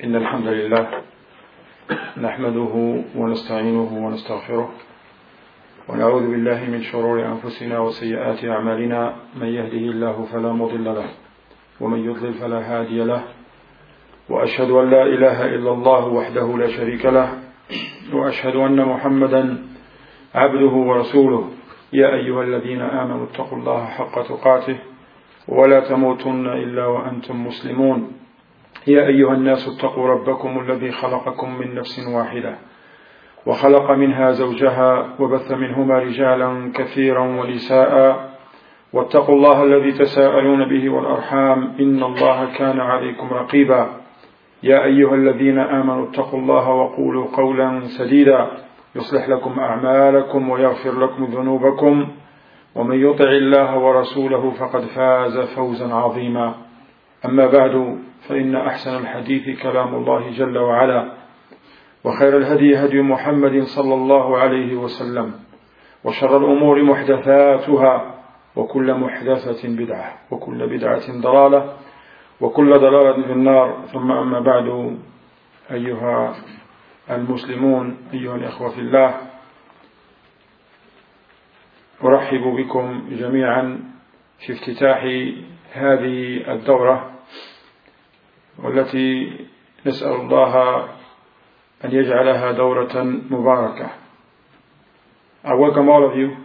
إن الحمد لله نحمده ونستعينه ونستغفره ونعوذ بالله من شرور أنفسنا وسيئات أعمالنا. من يهده الله فلا مضل له ومن يضلل فلا هادي له، وأشهد أن لا إله إلا الله وحده لا شريك له، وأشهد أن محمدا عبده ورسوله. يا أيها الذين آمنوا اتقوا الله حق تقاته ولا تموتن إلا وأنتم مسلمون. يا أيها الناس اتقوا ربكم الذي خلقكم من نفس واحدة وخلق منها زوجها وبث منهما رجالا كثيرا ونساء، واتقوا الله الذي تساءلون به والأرحام إن الله كان عليكم رقيبا. يا أيها الذين آمنوا اتقوا الله وقولوا قولا سديدا يصلح لكم أعمالكم ويغفر لكم ذنوبكم، ومن يطع الله ورسوله فقد فاز فوزا عظيما. أما بعد، فإن أحسن الحديث كلام الله جل وعلا، وخير الهدي هدي محمد صلى الله عليه وسلم، وشر الأمور محدثاتها، وكل محدثة بدعة، وكل بدعة ضلالة، وكل ضلالة في النار. ثم أما بعد، أيها المسلمون، أيها الإخوة في الله، أرحب بكم جميعا في افتتاح هذه الدورة، والتي نسأل الله أن يجعلها دورة مباركة. I welcome all of you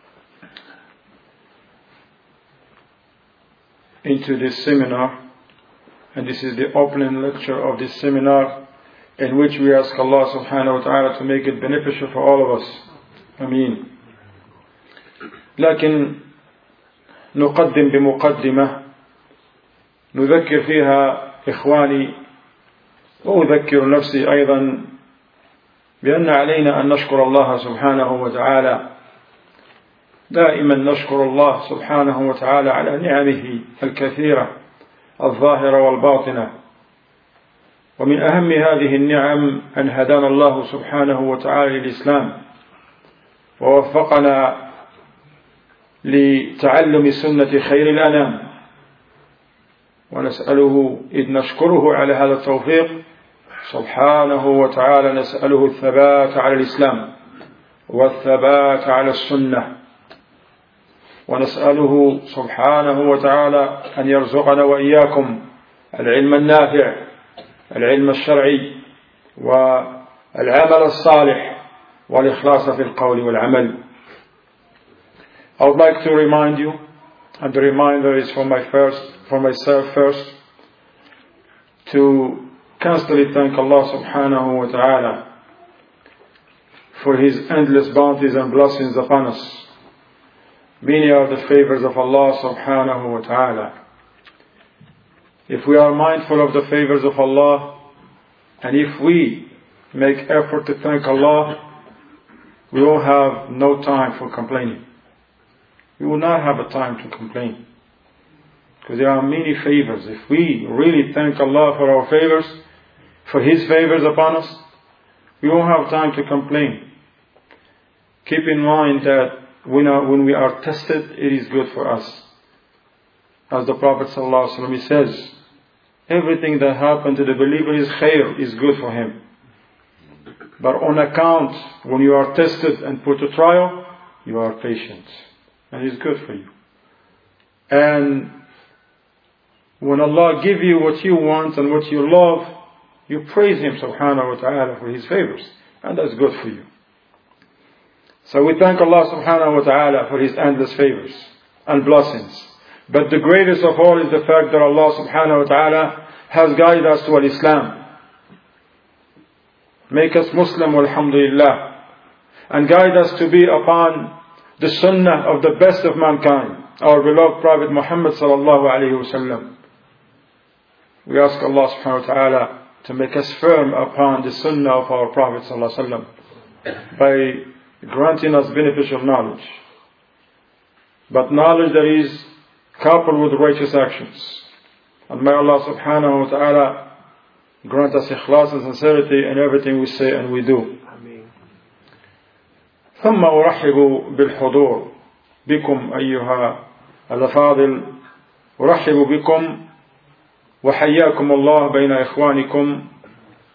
into this seminar, and this is the opening lecture of this seminar, in which we ask Allah subhanahu wa ta'ala to make it beneficial for all of us. Ameen. لكن نقدم بمقدمة نذكر فيها إخواني وأذكر نفسي أيضا بأن علينا أن نشكر الله سبحانه وتعالى. دائما نشكر الله سبحانه وتعالى على نعمه الكثيرة الظاهرة والباطنة، ومن أهم هذه النعم أن هدانا الله سبحانه وتعالى للإسلام، ووفقنا لتعلم سنة خير الأنام، ونسأله إذ نشكره على هذا التوفيق سبحانه وتعالى، نسأله الثبات على الإسلام والثبات على السنة، ونسأله سبحانه وتعالى أن يرزقنا وإياكم العلم النافع، العلم الشرعي، والعمل الصالح، والإخلاص في القول والعمل. I would like to remind you, and the reminder is for myself first, to constantly thank Allah subhanahu wa ta'ala for His endless bounties and blessings upon us. Many are the favors of Allah subhanahu wa ta'ala. If we are mindful of the favors of Allah, and if we make effort to thank Allah, we will have no time for complaining. We will not have a time to complain, because there are many favors. If we really thank Allah for our favors, for His favors upon us, we won't have time to complain. Keep in mind that when we are tested, it is good for us. As the Prophet ﷺ says, everything that happened to the believer is khair, is good for him. But on account, when you are tested and put to trial, you are patient, and it's good for you. And when Allah gives you what you want and what you love, you praise Him subhanahu wa ta'ala for His favors, and that's good for you. So we thank Allah subhanahu wa ta'ala for His endless favors and blessings. But the greatest of all is the fact that Allah subhanahu wa ta'ala has guided us to Islam. Make us Muslim, alhamdulillah, and guide us to be upon the sunnah of the best of mankind, our beloved Prophet Muhammad sallallahu alayhi wa sallam. We ask Allah subhanahu wa ta'ala to make us firm upon the sunnah of our Prophet sallallahu alayhi wa sallam by granting us beneficial knowledge, but knowledge that is coupled with righteous actions. And may Allah subhanahu wa ta'ala grant us ikhlas and sincerity in everything we say and we do. ثم أرحب بالحضور بكم أيها الأفاضل، أرحب بكم وحياكم الله بين إخوانكم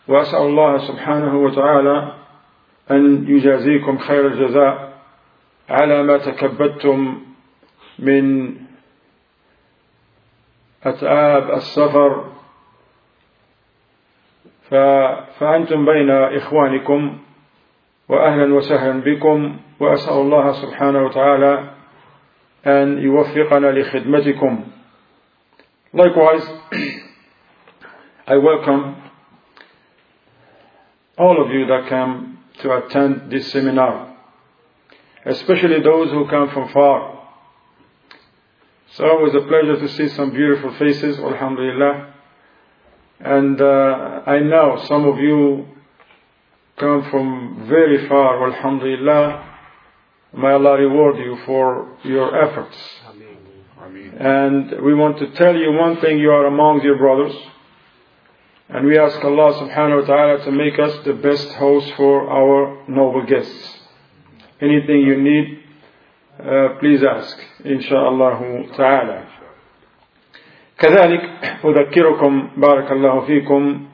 وأسأل الله سبحانه وتعالى أن يجازيكم خير الجزاء على ما تكبدتم من أتعاب السفر، فأنتم بين إخوانكم وأهلا وسهلا بكم، وأسأل الله سبحانه وتعالى أن يوفقنا لخدمتكم. Likewise, I welcome all of you that come to attend this seminar, especially those who come from far. It's always a pleasure to see some beautiful faces, alhamdulillah. And I know some of you come from very far, alhamdulillah. May Allah reward you for your efforts. And we want to tell you one thing: you are among your brothers. And we ask Allah subhanahu wa ta'ala to make us the best host for our noble guests. Anything you need, please ask, insha'Allah ta'ala. كذلك أذكركم بارك الله فيكم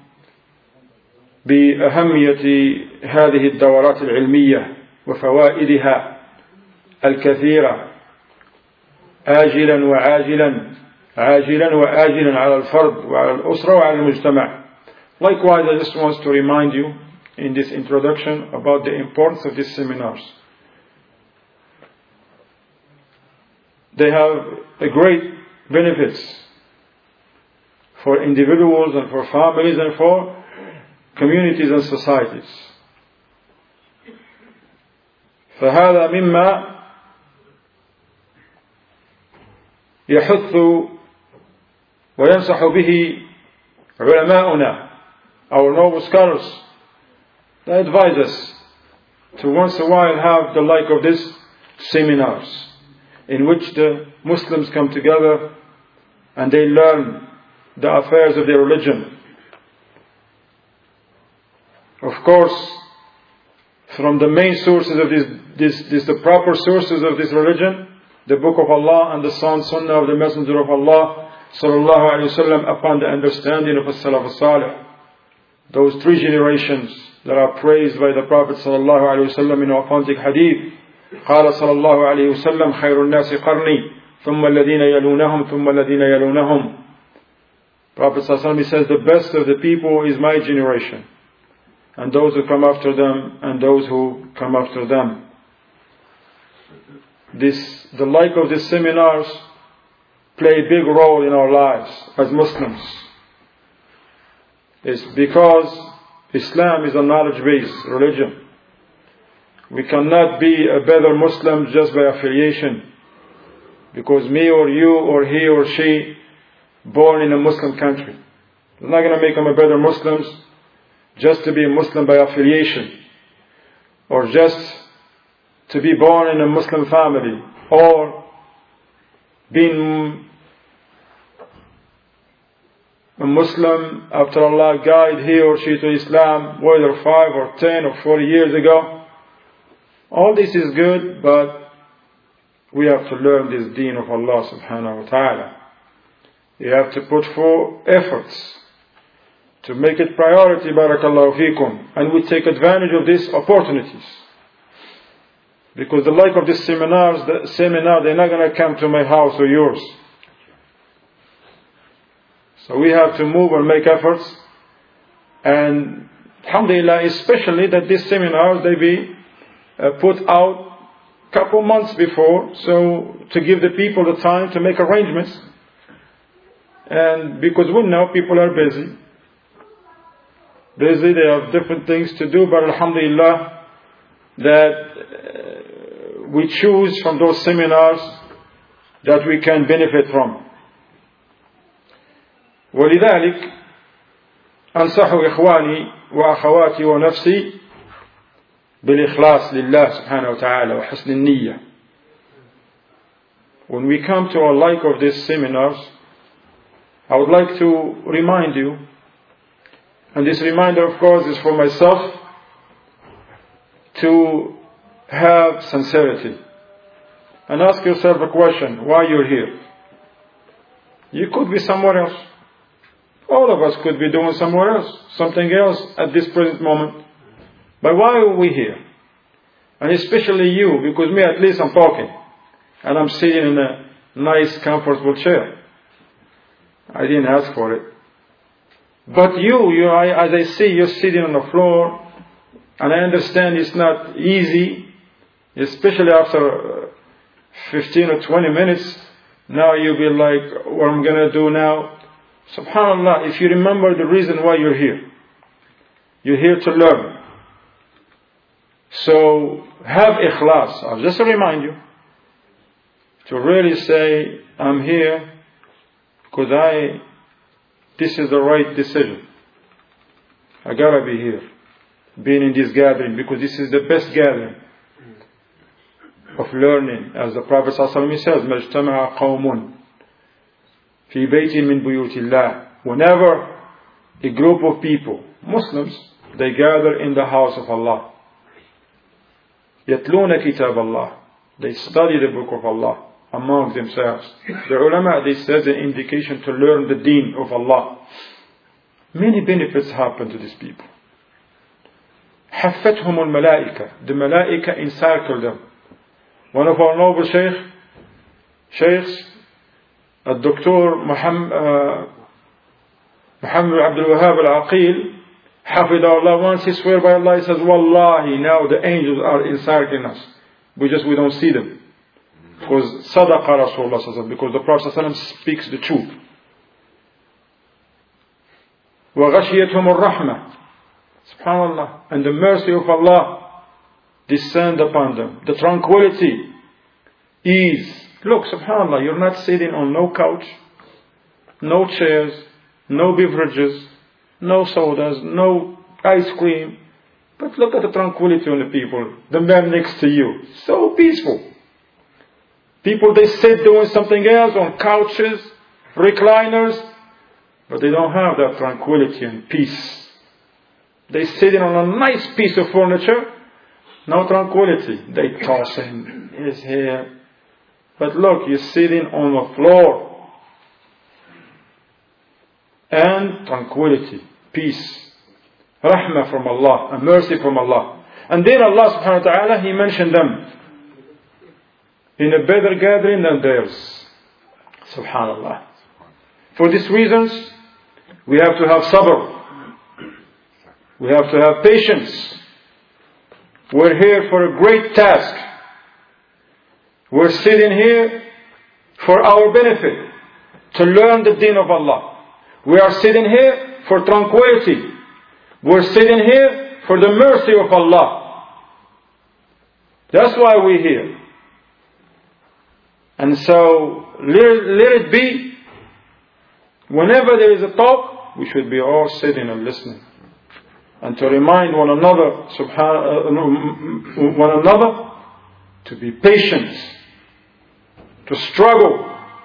بأهمية هذه الدورات العلمية وفوائدها الكثيرة آجلا وعاجلا، عاجلا وآجلا على الفرد وعلى الأسرة وعلى المجتمع. Likewise, I just want to remind you in this introduction about the importance of these seminars. They have a great benefits for individuals and for families and for communities and societies. فهذا مما يحث وينصح به علماؤنا, our noble scholars. They advise us to once in a while have the like of this seminars in which the Muslims come together and they learn the affairs of their religion. Of course, from the main sources of the proper sources of this religion, the Book of Allah and the sound Sunnah of the Messenger of Allah sallallahu alaihi wasallam, upon the understanding of as-Salaf as-Salih. Those three generations that are praised by the Prophet sallallahu alaihi wasallam in authentic hadith. قال صلى الله عليه وسلم خير الناس قرني ثم الذين يلونهم ثم الذين يلونهم. Prophet sallallahu alaihi wasallam, he says, the best of the people is my generation, and those who come after them, and those who come after them. The like of these seminars play a big role in our lives as Muslims. It's because Islam is a knowledge-based religion. We cannot be a better Muslim just by affiliation, because me or you or he or she born in a Muslim country, it's not going to make them a better Muslims just to be a Muslim by affiliation, or just to be born in a Muslim family, or being a Muslim after Allah guide he or she to Islam, whether 5 or 10 or 40 years ago. All this is good, but we have to learn this deen of Allah subhanahu wa ta'ala. You have to put forth efforts to make it priority, barakallahu feekum, and we take advantage of these opportunities. Because the like of these seminars, they're not going to come to my house or yours. So we have to move and make efforts. And alhamdulillah, especially that these seminars, they be put out a couple months before, so to give the people the time to make arrangements. And because we know people are busy, they have different things to do, but alhamdulillah, that we choose from those seminars that we can benefit from. ولذلك أنصح إخواني وأخواتي ونفسي بالإخلاص لله سبحانه وتعالى وحسن النية. When we come to a like of these seminars, I would like to remind you, and this reminder of course is for myself, to have sincerity and ask yourself a question: why you're here? You could be somewhere else. All of us could be doing somewhere else, something else at this present moment. But why are we here? And especially you, because me at least I'm talking. And I'm sitting in a nice, comfortable chair. I didn't ask for it. But as I see, you're sitting on the floor. And I understand it's not easy, especially after 15 or 20 minutes. Now you'll be like, what am I going to do now? SubhanAllah, if you remember the reason why you're here. You're here to learn. So have ikhlas. I'll just remind you to really say, I'm here because this is the right decision. I gotta be here, being in this gathering, because this is the best gathering of learning. As the Prophet ﷺ says, مَجْتَمَعَ قَوْمٌ فِي بَيْتٍ مِّن بُيُوتِ اللَّهِ. Whenever a group of people, Muslims, they gather in the house of Allah, يَتْلُونَ كِتَابَ اللَّهِ, they study the book of Allah among themselves. The ulama, they said, the indication to learn the deen of Allah. Many benefits happen to these people. حفتهم الملائكة, the malaika encircle them. One of our noble sheikhs, Dr. Muhammad Abdul Wahab al-Aqil, Hafidahullah, once he swear by Allah, he says, Wallahi, now the angels are encircling us. We don't see them. Because Sadaqa Rasulullah, because the Prophet speaks the truth. وَغَشِيَتْهُمُ الرَّحْمَةِ, SubhanAllah, and the mercy of Allah descend upon them. The tranquility, ease. Look, SubhanAllah, you're not sitting on no couch, no chairs, no beverages, no sodas, no ice cream. But look at the tranquility on the people, the man next to you. So peaceful. People, they sit doing something else on couches, recliners, but they don't have that tranquility and peace. They sitting on a nice piece of furniture, no tranquility. They tossing his hair. But look, you're sitting on the floor. And tranquility, peace, rahmah from Allah, and mercy from Allah. And then Allah subhanahu wa ta'ala, He mentioned them in a better gathering than theirs. Subhanallah. For these reasons, we have to have sabr. We have to have patience. We're here for a great task. We're sitting here for our benefit, to learn the deen of Allah. We are sitting here for tranquility. We're sitting here for the mercy of Allah. That's why we're here. And so, let it be, whenever there is a talk, we should be all sitting and listening. And to remind one another to be patient, to struggle.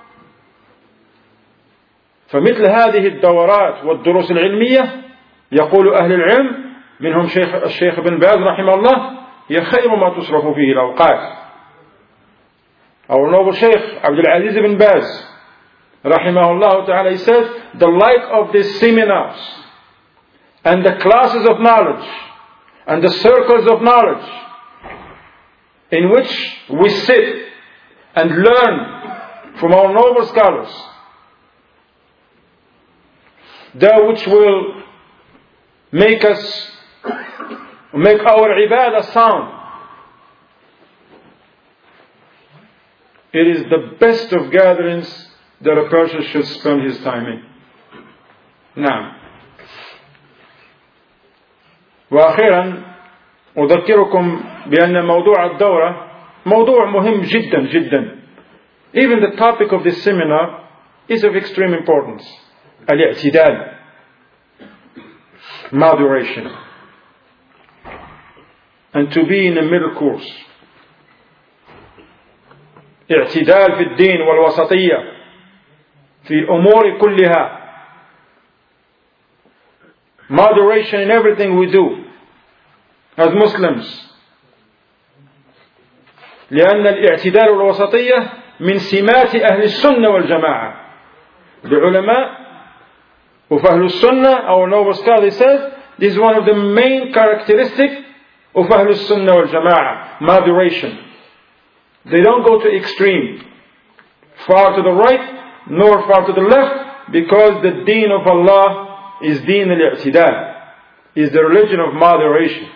فمثل هذه الدورات والدروس العلمية يقول أهل العلم منهم الشيخ بن باز رحمه الله هي خير ما تصرف فيه الأوقات. Our noble Sheikh Abdul Aziz ibn Baz rahimahullah ta'ala, he says, the like of these seminars and the classes of knowledge and the circles of knowledge in which we sit and learn from our noble scholars, that which will make our ibadah sound. It is the best of gatherings that a person should spend his time in. نعم. وأخيرا أذكركم بأن موضوع الدورة موضوع مهم جدا جدا. Even the topic of this seminar is of extreme importance. الاعتدال, moderation, and to be in a middle course. اعتدال في الدين والوسطية في الأمور كلها. Moderation in everything we do as Muslims. لأن الاعتدال والوسطية من سمات أهل السنة والجماعة. The ulama, of Ahlul Sunnah, our noble scholar says, this is one of the main characteristics of Ahlul Sunnah wal Jama'ah, moderation. They don't go to extreme, far to the right, nor far to the left, because the deen of Allah is deen al-i'tidal, is the religion of moderation.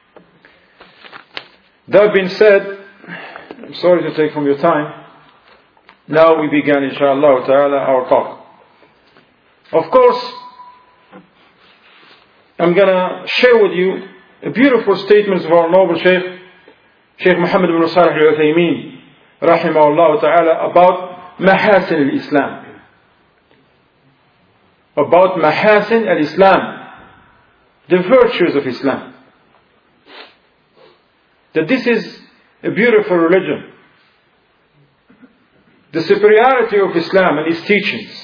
That being said, I'm sorry to take from your time. Now we begin, inshallah ta'ala, our talk. Of course, I'm going to share with you a beautiful statements of our noble Sheikh Muhammad ibn Salih al-Uthaymeen, rahimahullah ta'ala, about Mahasin al-Islam. About Mahasin al-Islam, the virtues of Islam. That this is a beautiful religion. The superiority of Islam and its teachings.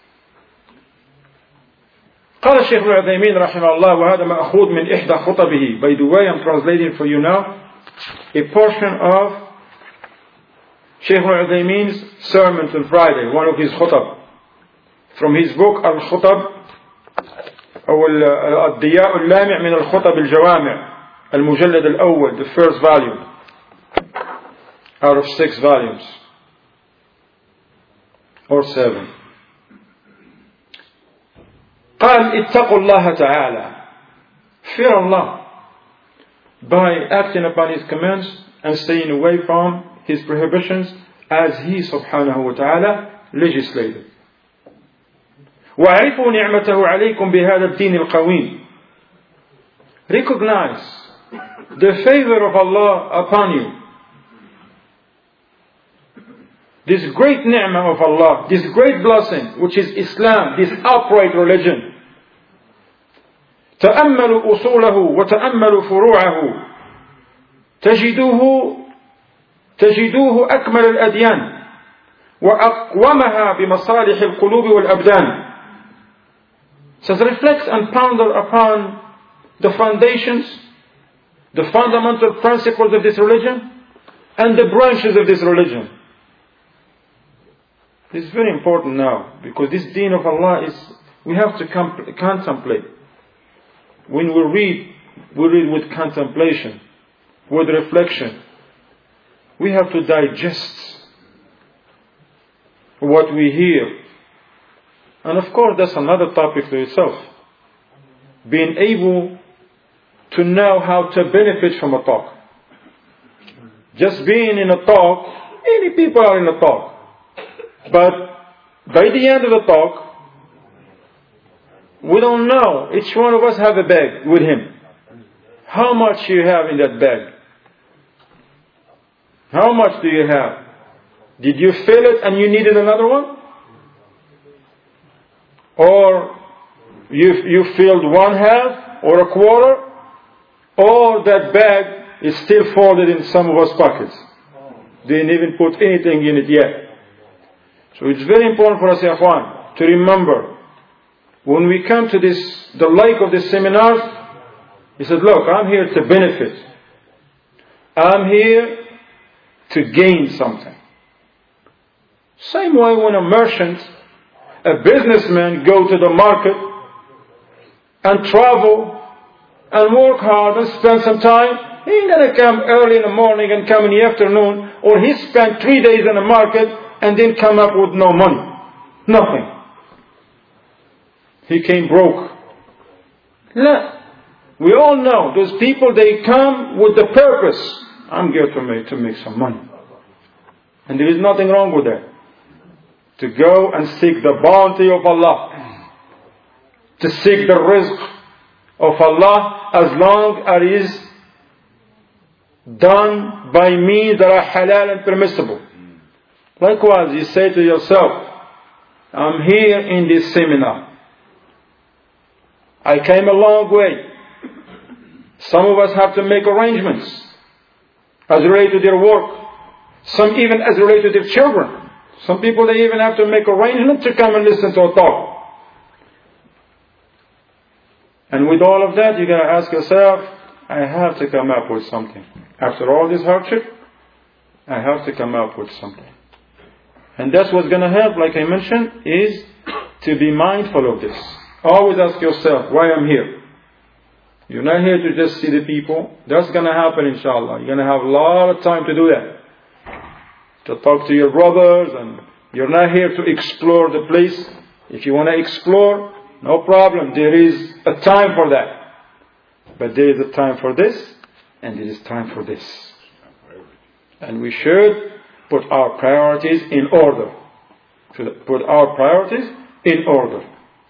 قال الشيخ ابن عثيمين رحمه الله وهذا مأخوذ من إحدى خطبه. By the way, I'm translating for you now a portion of Sheikh ibn Uthaymeen's sermon on Friday, one of his khutab, from his book Al-Khutab أو الضياء اللامع من الخطب الجوامع المجلد الأول, the first volume out of 6 volumes or 7. قال اتقوا الله تعالى, fear Allah by acting upon His commands and staying away from His prohibitions as He subhanahu wa ta'ala legislated. وَاعْرِفُوا نِعْمَتَهُ عَلَيْكُمْ بِهَذَا الدِّينِ الْقَوِيمِ. Recognize the favor of Allah upon you. This great ni'mah of Allah, this great blessing, which is Islam, this upright religion. تأملوا أصوله وتأملوا فروعه تجدوه أكمل الأديان وأقومها بمصالح القلوب والأبدان. Says reflect and ponder upon the foundations, the fundamental principles of this religion and the branches of this religion. This is very important now, because this deen of Allah is, we have to contemplate. When we read with contemplation, with reflection. We have to digest what we hear. And of course, that's another topic to itself. Being able to know how to benefit from a talk. Just being in a talk, many people are in a talk. But by the end of the talk, we don't know. Each one of us have a bag with him. How much you have in that bag? How much do you have? Did you fill it and you needed another one? Or you filled one half or a quarter? Or that bag is still folded in some of us pockets? Didn't even put anything in it yet. So it's very important for us, Ikhwan, to remember, when we come to this, the like of this seminars, he said, look, I'm here to benefit. I'm here to gain something. Same way when a merchant, a businessman go to the market and travel and work hard and spend some time, he ain't going to come early in the morning and come in the afternoon, or he spent 3 days in the market and then come up with no money. Nothing. He came broke. No. We all know those people, they come with the purpose. I'm here to make some money. And there is nothing wrong with that. To go and seek the bounty of Allah. To seek the rizq of Allah, as long as it is done by means that are halal and permissible. Likewise, you say to yourself, I'm here in this seminar. I came a long way. Some of us have to make arrangements as related to their work. Some even as related to their children. Some people, they even have to make arrangements to come and listen to a talk. And with all of that, you're going to ask yourself, I have to come up with something. After all this hardship, I have to come up with something. And that's what's going to help, like I mentioned, is to be mindful of this. Always ask yourself, why I'm here? You're not here to just see the people. That's going to happen, inshallah. You're going to have a lot of time to do that. To talk to your brothers, and you're not here to explore the place. If you want to explore, no problem. There is a time for that. But there is a time for this, and there is time for this. And we should put our priorities in order. Put our priorities in order.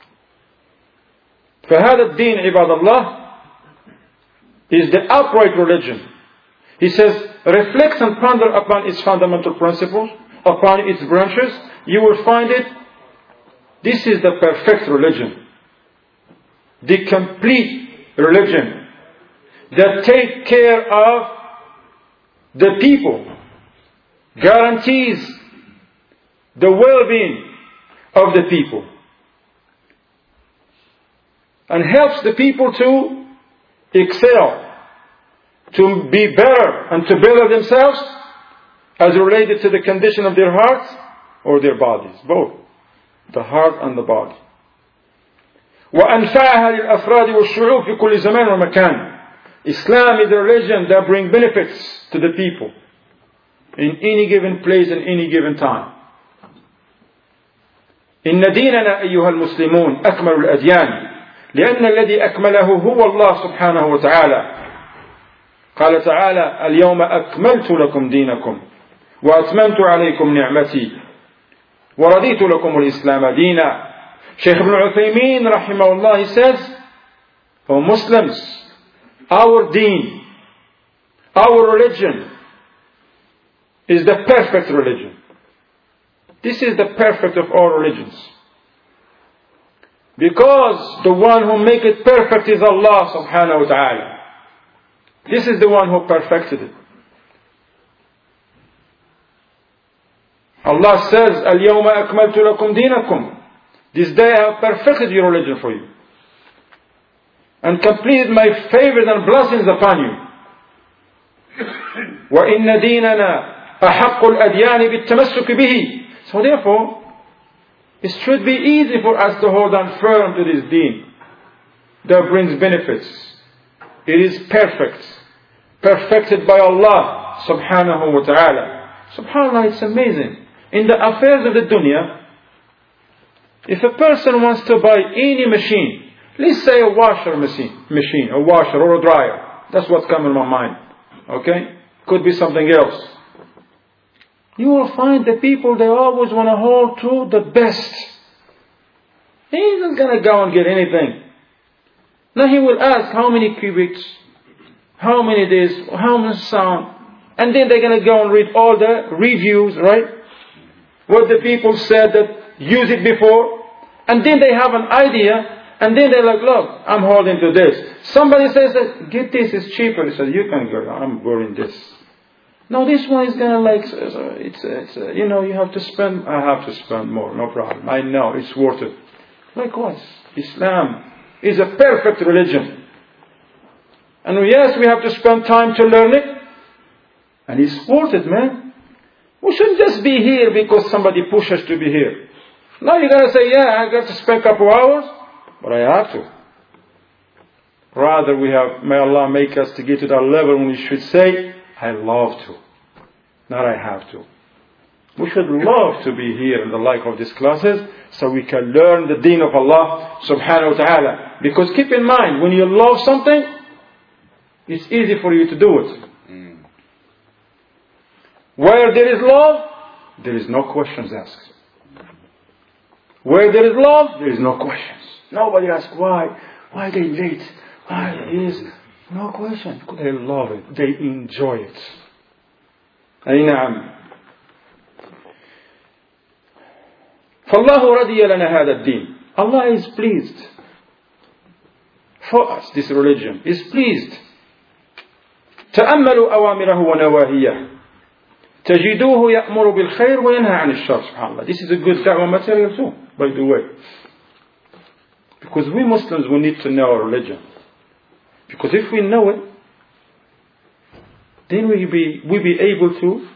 فهذا الدين عباد الله is the upright religion. He says, reflect and ponder upon its fundamental principles, upon its branches. You will find it. This is the perfect religion. The complete religion that takes care of the people, guarantees the well-being of the people, and helps the people to excel, to be better and to better themselves as related to the condition of their hearts or their bodies, both the heart and the body. وأنفعها للأفراد والشعوب في كل زمان ومكان. Islam is a religion that brings benefits to the people in any given place and any given time. إن ديننا أيها المسلمون أكمل الأديان لأن الذي أكمله هو الله سبحانه وتعالى. قال تعالى اليوم أكملت لكم دينكم وأتممت عليكم نعمتي ورضيت لكم الإسلام دينا. Shaykh Ibn Uthaymeen rahimahullah, he says, for Muslims, our deen, our religion is the perfect religion. This is the perfect of all religions. Because the one who makes it perfect is Allah subhanahu wa ta'ala. This is the one who perfected it. Allah says, اليوم أكملت لكم دينكم. This day I have perfected your religion for you and completed my favors and blessings upon you. وإن ديننا أحق الأديان بالتمسك به. So therefore, it should be easy for us to hold on firm to this deen that brings benefits. It is perfect, perfected by Allah subhanahu wa ta'ala. SubhanAllah, it's amazing. In the affairs of the dunya, if a person wants to buy any machine, let's say a washer machine, a washer or a dryer, that's what's coming in my mind. Okay? Could be something else. You will find the people, they always want to hold to the best. He isn't going to go and get anything. Now he will ask how many cubics, how many this, how much sound, and then they're going to go and read all the reviews, right? What the people said that use it before, and then they have an idea, and then they're like, look, I'm holding to this. Somebody says that, get this, it's cheaper. He says, you can go, I'm wearing this. No, this one is gonna like, you have to spend, I have to spend more, no problem. I know, it's worth it. Likewise, Islam is a perfect religion. And yes, we have to spend time to learn it. And it's worth it, man. We shouldn't just be here because somebody pushed us to be here. Now you're gonna say, yeah, I got to spend a couple hours, but I have to. Rather, may Allah make us to get to that level when we should say, I love to, not I have to. We should love to be here in the like of these classes so we can learn the deen of Allah subhanahu wa ta'ala. Because keep in mind, when you love something, it's easy for you to do it. Where there is love, there is no questions asked. Where there is love, there is no questions. Nobody asks why they late, why is no question. They love it. They enjoy it. أي نعم. فالله رضي لنا هذا الدين. Allah is pleased for us. This religion is pleased. تأملوا أوامره ونواهيه. تجدوه يأمر بالخير وينهى عن الشر. SubhanAllah. This is a good da'wah material too, by the way. Because we Muslims, we need to know our religion. Because if we know it, then we'll be able to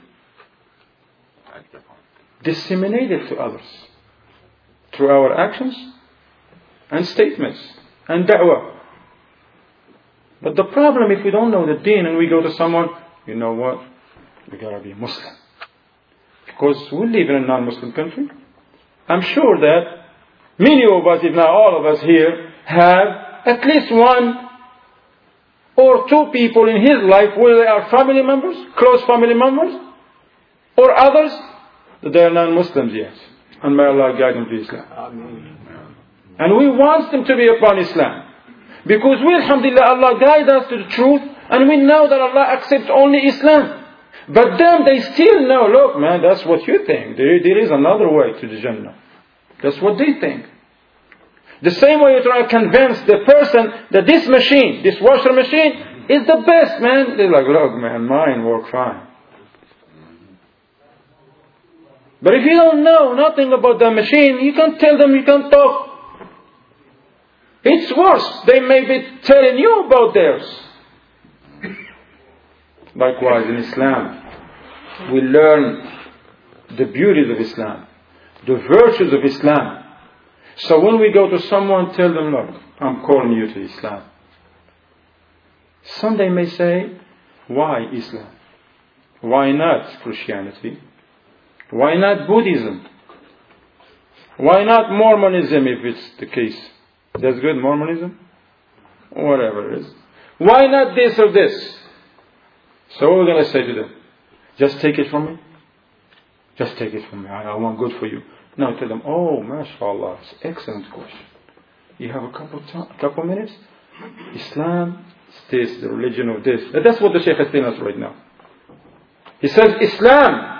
disseminate it to others through our actions and statements and da'wah. But the problem, if we don't know the deen and we go to someone, you know what? We gotta be Muslim. Because we live in a non-Muslim country. I'm sure that many of us, if not all of us here, have at least one or two people in his life, whether they are family members, close family members, or others, that they are non-Muslims yet. And may Allah guide them to Islam. Amen. And we want them to be upon Islam. Because we, alhamdulillah, Allah guide us to the truth, and we know that Allah accepts only Islam. But them, they still know, look man, that's what you think. There is another way to the Jannah. That's what they think. The same way you try to convince the person that this machine, this washer machine, is the best, man. They're like, look man, mine work fine. But if you don't know nothing about the machine, you can't tell them, you can't talk. It's worse. They may be telling you about theirs. Likewise in Islam, we learn the beauties of Islam, the virtues of Islam. So when we go to someone, tell them, look, I'm calling you to Islam. Some they may say, why Islam? Why not Christianity? Why not Buddhism? Why not Mormonism if it's the case? That's good, Mormonism? Whatever it is. Why not this or this? So what we're going to say to them? Just take it from me? Just take it from me. I want good for you. Now tell them, oh, mashallah, it's an excellent question. You have a couple minutes? Islam states the religion of this. That's what the Shaykh is telling us right now. He says, Islam,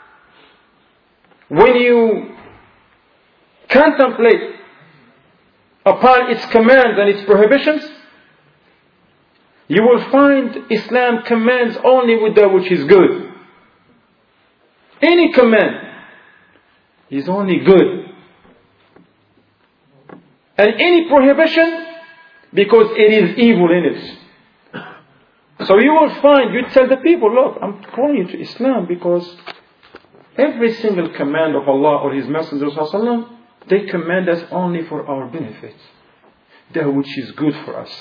when you contemplate upon its commands and its prohibitions, you will find Islam commands only with that which is good. Any command is only good. And any prohibition, because it is evil in it. So you will find, you tell the people, look, I'm calling you to Islam because every single command of Allah or His Messenger ﷺ, they command us only for our benefit. That which is good for us.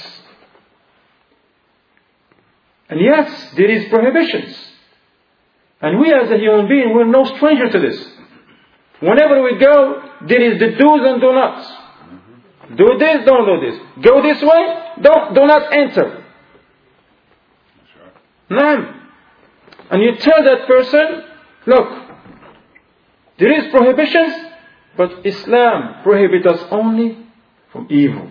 And yes, there is prohibitions. And we as a human being, we're no stranger to this. Whenever we go, there is the do's and do nots. Do this, don't do this. Go this way, do not enter. No. And you tell that person, look, there is prohibitions, but Islam prohibits us only from evil.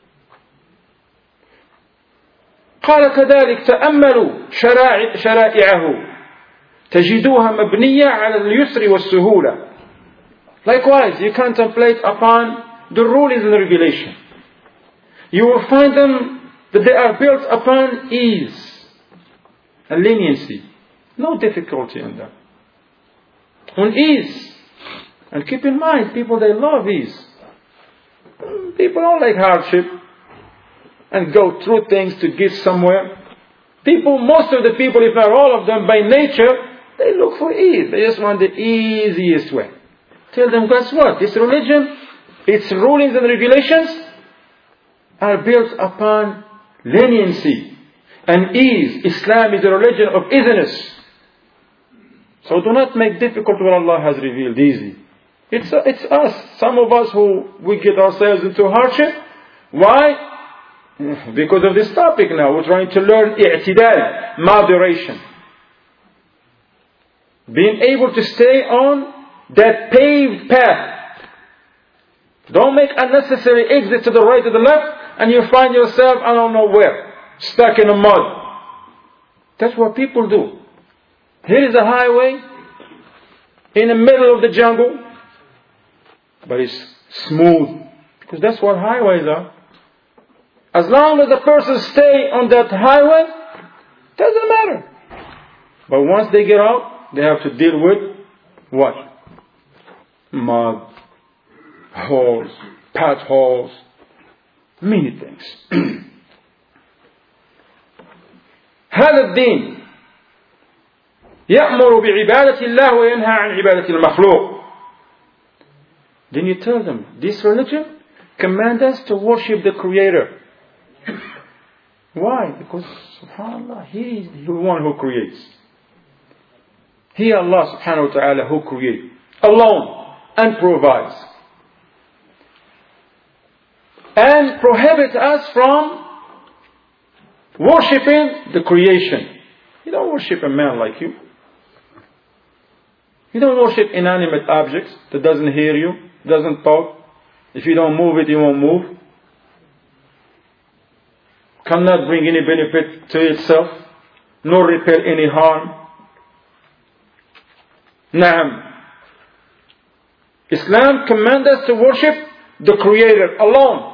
قال كذلك تأملوا شرائعه تجدوها مبنية على اليسر والسهولة. Likewise, you contemplate upon the rulings and the regulation. You will find them that they are built upon ease and leniency. No difficulty in them. On ease. And keep in mind, people, they love ease. People don't like hardship and go through things to get somewhere. People, most of the people, if not all of them, by nature, they look for ease. They just want the easiest way. Tell them, guess what? This religion, its rulings and regulations are built upon leniency and ease. Islam is a religion of easiness. So do not make difficult what Allah has revealed easy. It's us. Some of us who we get ourselves into hardship. Why? Because of this topic now. We're trying to learn i'tidal, moderation. Being able to stay on that paved path. Don't make unnecessary exits to the right or the left and you find yourself, I don't know where, stuck in the mud. That's what people do. Here is a highway in the middle of the jungle, but it's smooth. Because that's what highways are. As long as the person stay on that highway, doesn't matter. But once they get out, they have to deal with what? Mud, holes, potholes, many things. هذا الدين يأمر بعبادة الله وينهى عن عبادة المخلوق. Then you tell them, this religion command us to worship the Creator. Why? Because, subhanAllah, He is the one who creates. He, Allah subhanahu wa ta'ala, who creates alone and provides. And prohibit us from worshipping the creation. You don't worship a man like you. You don't worship inanimate objects that doesn't hear you, doesn't talk. If you don't move it, it won't move. Cannot bring any benefit to itself, nor repel any harm. Naam. Islam commands us to worship the Creator alone.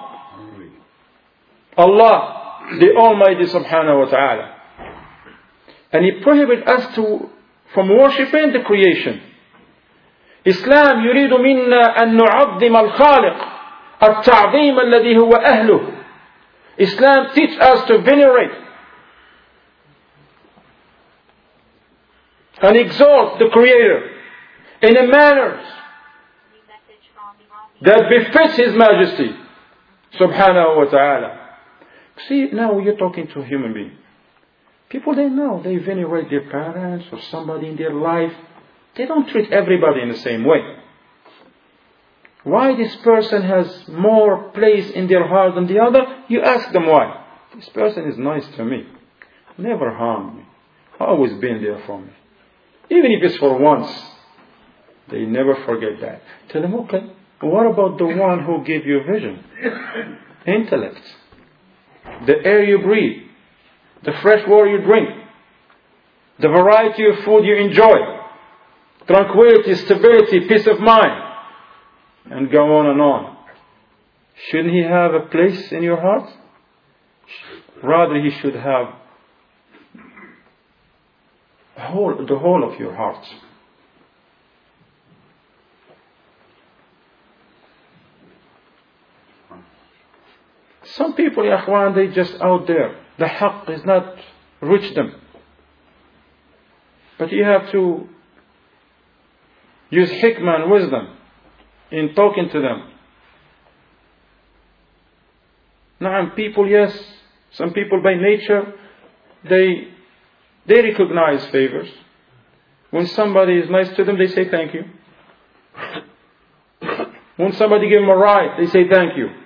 Allah, the Almighty subhanahu wa ta'ala. And He prohibits us from worshipping the creation. Islam يريد منا أن نعظم الخالق التعظيم الذي هو أهله. Islam teaches us to venerate and exalt the Creator in a manner that befits His Majesty subhanahu wa ta'ala. See, now you're talking to a human being. People, they know, they venerate their parents or somebody in their life. They don't treat everybody in the same way. Why this person has more place in their heart than the other? You ask them why. This person is nice to me. Never harmed me. Always been there for me. Even if it's for once. They never forget that. Tell them, okay, what about the one who gave you vision? Intellect. The air you breathe. The fresh water you drink. The variety of food you enjoy. Tranquility, stability, peace of mind. And go on and on. Shouldn't he have a place in your heart? Rather, he should have the whole of your heart. Some people, ya akhwan, they just out there. The haqq is not reach them. But you have to use hikmah and wisdom in talking to them. Now, people, yes, some people by nature, they recognize favors. When somebody is nice to them, they say thank you. When somebody gives them a ride, they say thank you.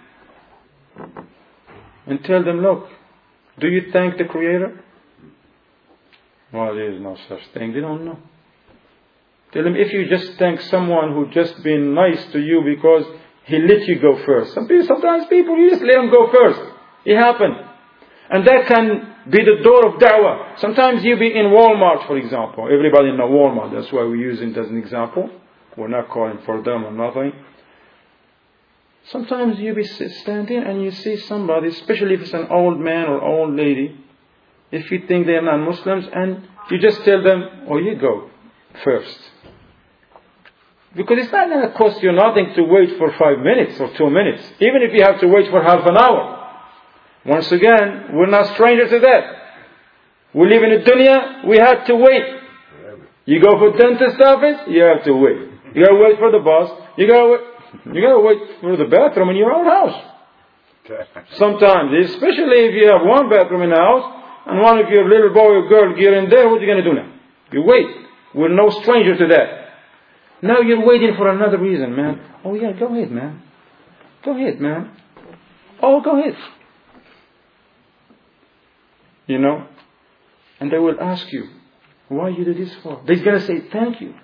And tell them, look, do you thank the Creator? Well, there is no such thing. They don't know. Tell them, if you just thank someone who just been nice to you because he let you go first. Sometimes people, you just let them go first. It happened. And that can be the door of da'wah. Sometimes you be in Walmart, for example. Everybody know Walmart. That's why we use it as an example. We're not calling for them or nothing. Sometimes you be standing and you see somebody, especially if it's an old man or old lady, if you think they're non-Muslims, and you just tell them, oh, you go first. Because it's not going to cost you nothing to wait for 5 minutes or 2 minutes. Even if you have to wait for half an hour. Once again, we're not strangers to that. We live in a dunya, we have to wait. You go for dentist office, you have to wait. You got to wait for the bus. You got to wait for the bathroom in your own house. Sometimes, especially if you have one bathroom in the house, and one of your little boy or girl get in there, what are you going to do now? You wait. We're no stranger to that. Now you're waiting for another reason, man. Oh yeah, go ahead, man. Go ahead, man. Oh, go ahead. You know? And they will ask you, why you do this for? They're going to say, thank you.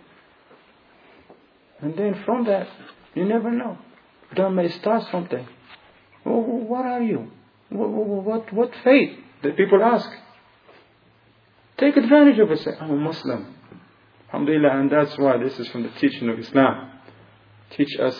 And then from that, you never know. That may start something. Oh, what are you? What faith? That people ask. Take advantage of it. Say, I'm a Muslim. Alhamdulillah. And that's why this is from the teaching of Islam. Teach us,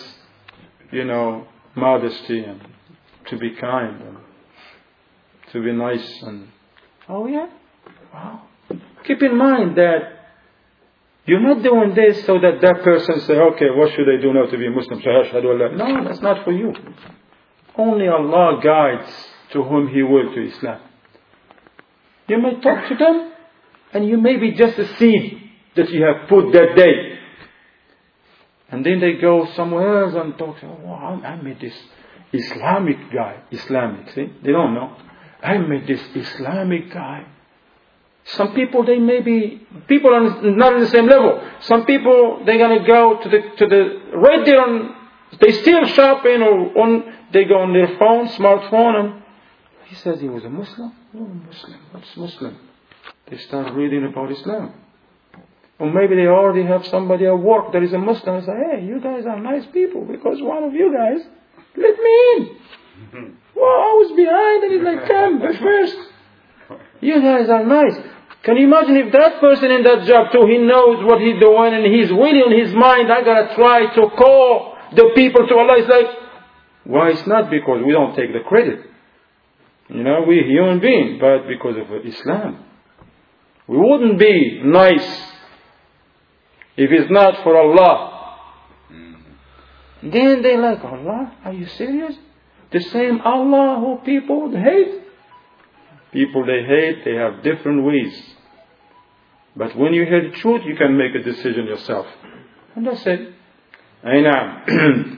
modesty and to be kind and to be nice. And oh yeah? Wow. Keep in mind that you're not doing this so that person say, okay, what should I do now to be a Muslim? No, that's not for you. Only Allah guides to whom He will to Islam. You may talk to them, and you may be just a seed that you have put that day. And then they go somewhere else and talk, oh, I made this. Islamic guy. Islamic, see? They don't know. I met this Islamic guy. Some people, they may be, people are not on the same level. Some people, they're going to go to the, right there on, they still shopping or they go on their phone, smartphone, and he says he was a Muslim. Oh, Muslim. What's Muslim? They start reading about Islam. Or maybe they already have somebody at work that is a Muslim and say, hey, you guys are nice people because one of you guys let me in. Well, I was behind and he's like, come first. You guys are nice. Can you imagine if that person in that job too, he knows what he's doing and he's really in his mind, I gotta try to call the people to Allah. It's like, why? It's not because we don't take the credit. You know, we're human beings, but because of Islam. We wouldn't be nice if it's not for Allah. Then they're like, Allah, are you serious? The same Allah who people hate? People they hate, they have different ways. But when you hear the truth, you can make a decision yourself. And that's it. أي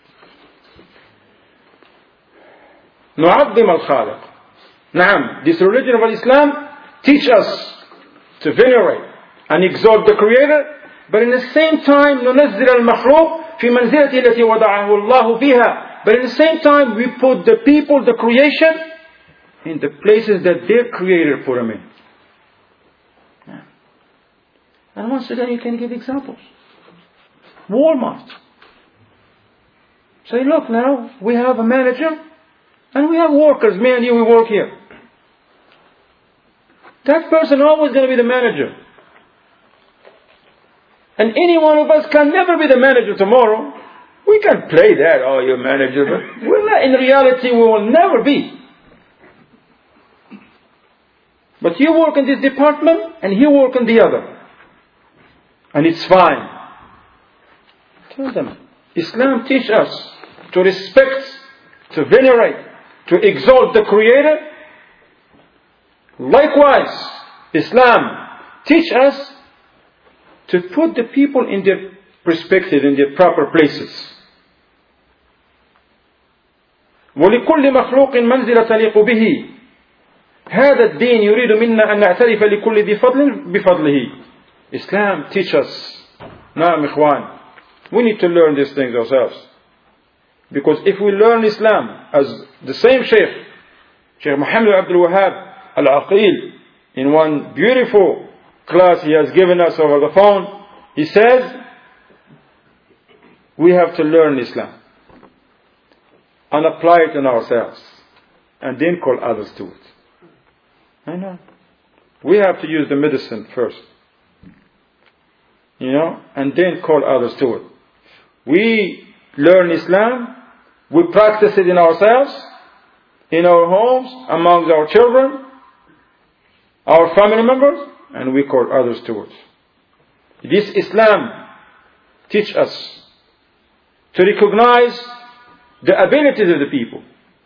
نعظم الخالق. نعم, this religion of Islam teach us to venerate and exalt the Creator, but in the same time ننزل المخلوق في منزلته التي وضعه الله فيها. But at the same time we put the people, the creation, in the places that their Creator put them in. Yeah. And once again you can give examples. Walmart. Say, look now, we have a manager and we have workers. Me and you, we work here. That person always going to be the manager. And any one of us can never be the manager tomorrow. We can play that, oh, you're manager, but we're not, in reality we will never be. But you work in this department and he work in the other. And it's fine. Tell them, Islam teaches us to respect, to venerate, to exalt the Creator. Likewise, Islam teaches us to put the people in their perspective, in their proper places. وَلِكُلِّ مَخْلُوقٍ مَنْزِلَ تَلِيقُ بِهِ. هذا الدين يريد منا أن نعترف لكل ذي فضل بفضله. Islam teaches us. نعم إخوان. We need to learn these things ourselves. Because if we learn Islam as the same Sheikh Muhammad Abdul Wahab Al-Aqil, in one beautiful class he has given us over the phone, he says, we have to learn Islam and apply it in ourselves and then call others to it. I know. We have to use the medicine first, and then call others to it. We learn Islam, we practice it in ourselves, in our homes, amongst our children, our family members, and we call others to it. This Islam teaches us to recognize the abilities of the people.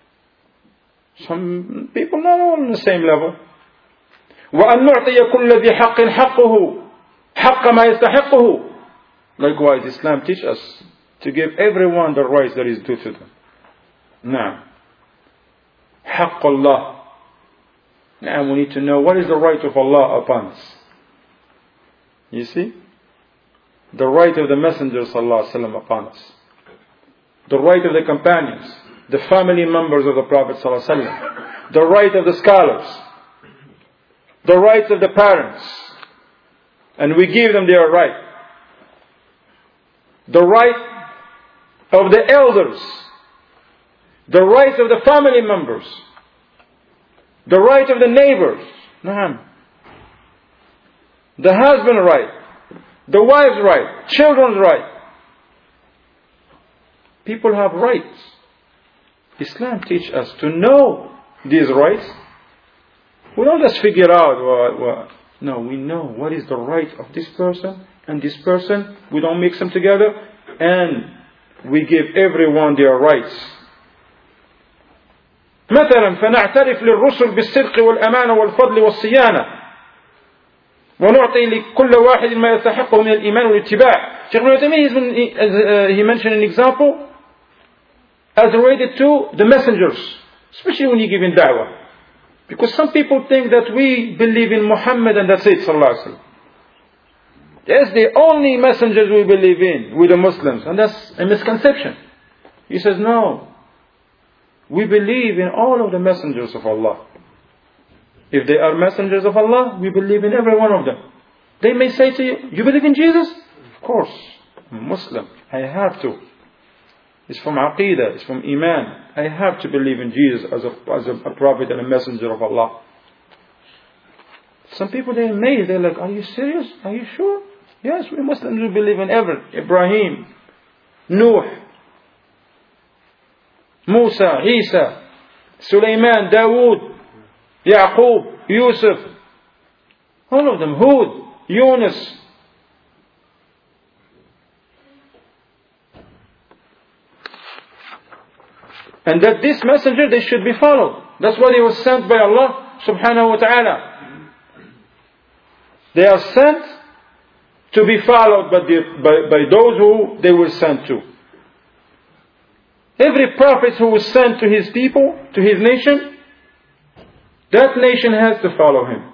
Some people not all on the same level. وَأَن نُعْطِيَ كُلَّ ذِي حَقٍّ حَقُّهُ حَقَّ مَا يَسْتَحِقُّهُ. Likewise, Islam teaches us to give everyone the rights that is due to them. Now, حَقُّ اللَّهِ. Now we need to know what is the right of Allah upon us. You see? The right of the Messenger ﷺ upon us. The right of the companions, the family members of the Prophet ﷺ. The right of the scholars. The rights of the parents. And we give them their right. The right of the elders. The right of the family members. The right of the neighbors. The husband's right. The wife's right. Children's right. People have rights. Islam teaches us to know these rights. We don't just figure out no, we know what is the right of this person and this person. We don't mix them together, and we give everyone their rights. مثلا فنعترف للرسل بالصدق والأمانة والفضل والصيانة ونعطي لكل واحد ما يستحقه من الإيمان والاتباع. Shaykh Ibn Taymiyyah, he mentioned an example. as related to the messengers, especially when you give in da'wah. Because some people think that we believe in Muhammad and that's it, sallallahu alaihi wasallam. That's the only messengers we believe in with the Muslims, and that's a misconception. He says, no. We believe in all of the messengers of Allah. If they are messengers of Allah, we believe in every one of them. They may say to you, you believe in Jesus? Of course. I'm a Muslim. I have to. It's from Aqidah. It's from Iman. I have to believe in Jesus as a prophet and a messenger of Allah. Some people, they're amazed. They're like, are you serious? Are you sure? Yes, we Muslims, we believe in Ibrahim, Nuh, Musa, Isa, Sulaiman, Dawood, Yaqub, Yusuf, all of them, Hud, Yunus. And that this messenger, they should be followed. That's why they were sent by Allah subhanahu wa ta'ala. They are sent to be followed by those who they were sent to. Every prophet who was sent to his people, to his nation, that nation has to follow him.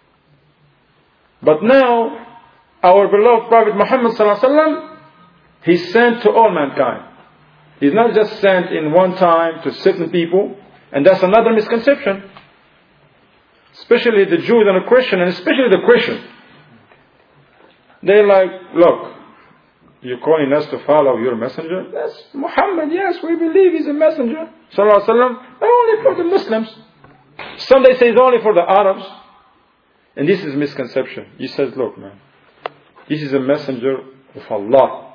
But now, our beloved Prophet Muhammad sallallahu alaihi wasallam, he's sent to all mankind. He's not just sent in one time to certain people, and that's another misconception. Especially the Jews and the Christian, and especially the Christian. They're like, look, you're calling us to follow your messenger? That's Muhammad, yes, we believe he's a messenger. Sallallahu alaihi wasallam, but only for the Muslims. Some they say it's only for the Arabs. And this is misconception. He says, look, man, this is a messenger of Allah.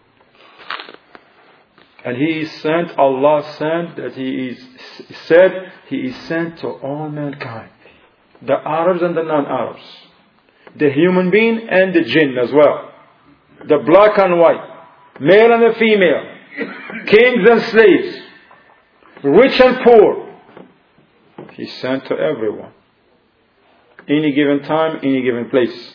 And he is sent, Allah sent, that he is sent to all mankind. The Arabs and the non-Arabs. The human being and the jinn as well. The black and white. Male and the female. Kings and slaves. Rich and poor. He's sent to everyone. Any given time, any given place.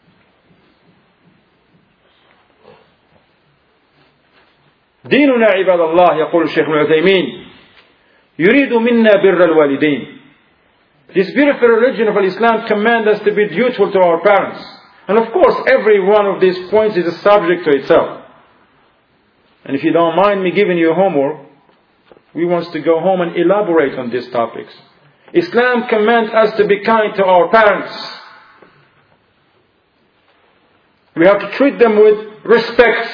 ديننا عباد الله يقول الشيخ ابن عثيمين يريد منا بر الوالدين. This beautiful religion of Islam commands us to be dutiful to our parents. And of course, every one of these points is a subject to itself. And if you don't mind me giving you homework, we want to go home and elaborate on these topics. Islam commands us to be kind to our parents. We have to treat them with respect.